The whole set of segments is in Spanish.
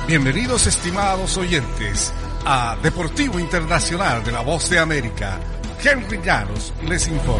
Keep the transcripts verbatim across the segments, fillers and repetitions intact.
Bienvenidos, estimados oyentes, a Deportivo Internacional de la Voz de América. Henry Llanos les informa.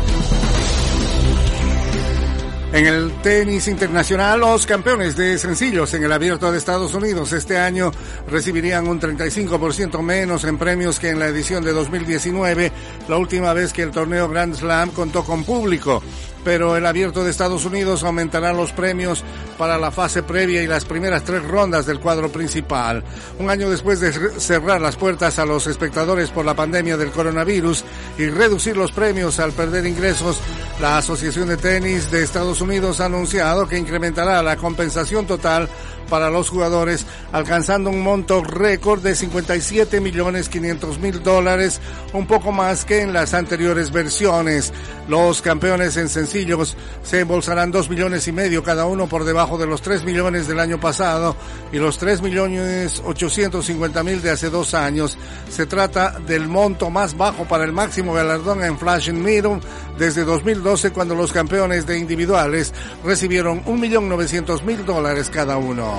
En el tenis internacional, los campeones de sencillos en el Abierto de Estados Unidos este año recibirían un treinta y cinco por ciento menos en premios que en la edición de dos mil diecinueve, la última vez que el torneo Grand Slam contó con público. Pero el Abierto de Estados Unidos aumentará los premios para la fase previa y las primeras tres rondas del cuadro principal. Un año después de cerrar las puertas a los espectadores por la pandemia del coronavirus y reducir los premios al perder ingresos, la Asociación de Tenis de Estados Unidos ha anunciado que incrementará la compensación total para los jugadores, alcanzando un monto récord de cincuenta y siete millones quinientos mil dólares, un poco más que en las anteriores versiones. Los campeones en sencillos se embolsarán dos millones y medio cada uno, por debajo de los tres millones del año pasado y los tres millones ochocientos cincuenta mil de hace dos años. Se trata del monto más bajo para el máximo galardón en Flushing Meadows desde dos mil doce, cuando los campeones de individuales recibieron un millón novecientos mil dólares cada uno.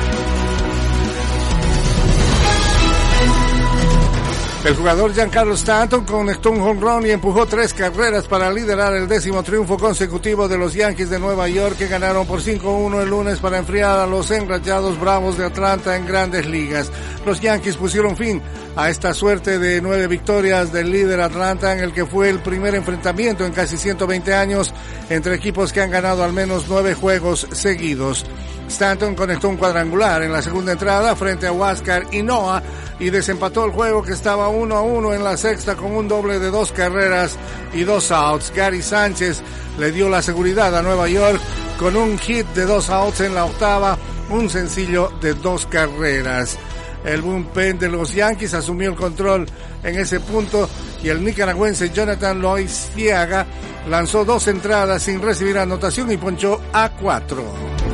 El jugador Giancarlo Stanton conectó un home run y empujó tres carreras para liderar el décimo triunfo consecutivo de los Yankees de Nueva York, que ganaron por cinco a uno el lunes para enfriar a los enrachados Bravos de Atlanta en Grandes Ligas. Los Yankees pusieron fin a esta suerte de nueve victorias del líder Atlanta, en el que fue el primer enfrentamiento en casi ciento veinte años entre equipos que han ganado al menos nueve juegos seguidos. Stanton conectó un cuadrangular en la segunda entrada frente a Huáscar y Noah y desempató el juego, que estaba uno a uno en la sexta, con un doble de dos carreras y dos outs. Gary Sánchez le dio la seguridad a Nueva York con un hit de dos outs en la octava, un sencillo de dos carreras. El bullpen de los Yankees asumió el control en ese punto y el nicaragüense Jonathan Loaiziaga lanzó dos entradas sin recibir anotación y ponchó a cuatro.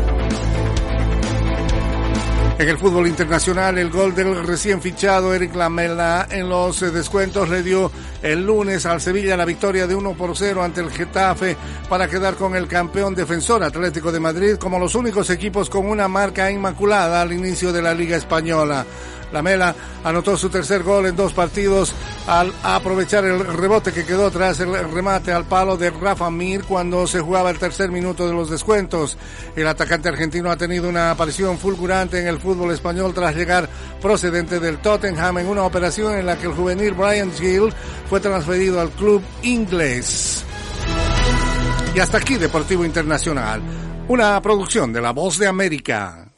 En el fútbol internacional, el gol del recién fichado Eric Lamela en los descuentos le dio el lunes al Sevilla la victoria de uno por cero ante el Getafe para quedar con el campeón defensor Atlético de Madrid como los únicos equipos con una marca inmaculada al inicio de la Liga Española. Lamela anotó su tercer gol en dos partidos al aprovechar el rebote que quedó tras el remate al palo de Rafa Mir cuando se jugaba el tercer minuto de los descuentos. El atacante argentino ha tenido una aparición fulgurante en el fútbol español tras llegar procedente del Tottenham en una operación en la que el juvenil Bryan Gil fue transferido al club inglés. Y hasta aquí Deportivo Internacional, una producción de La Voz de América.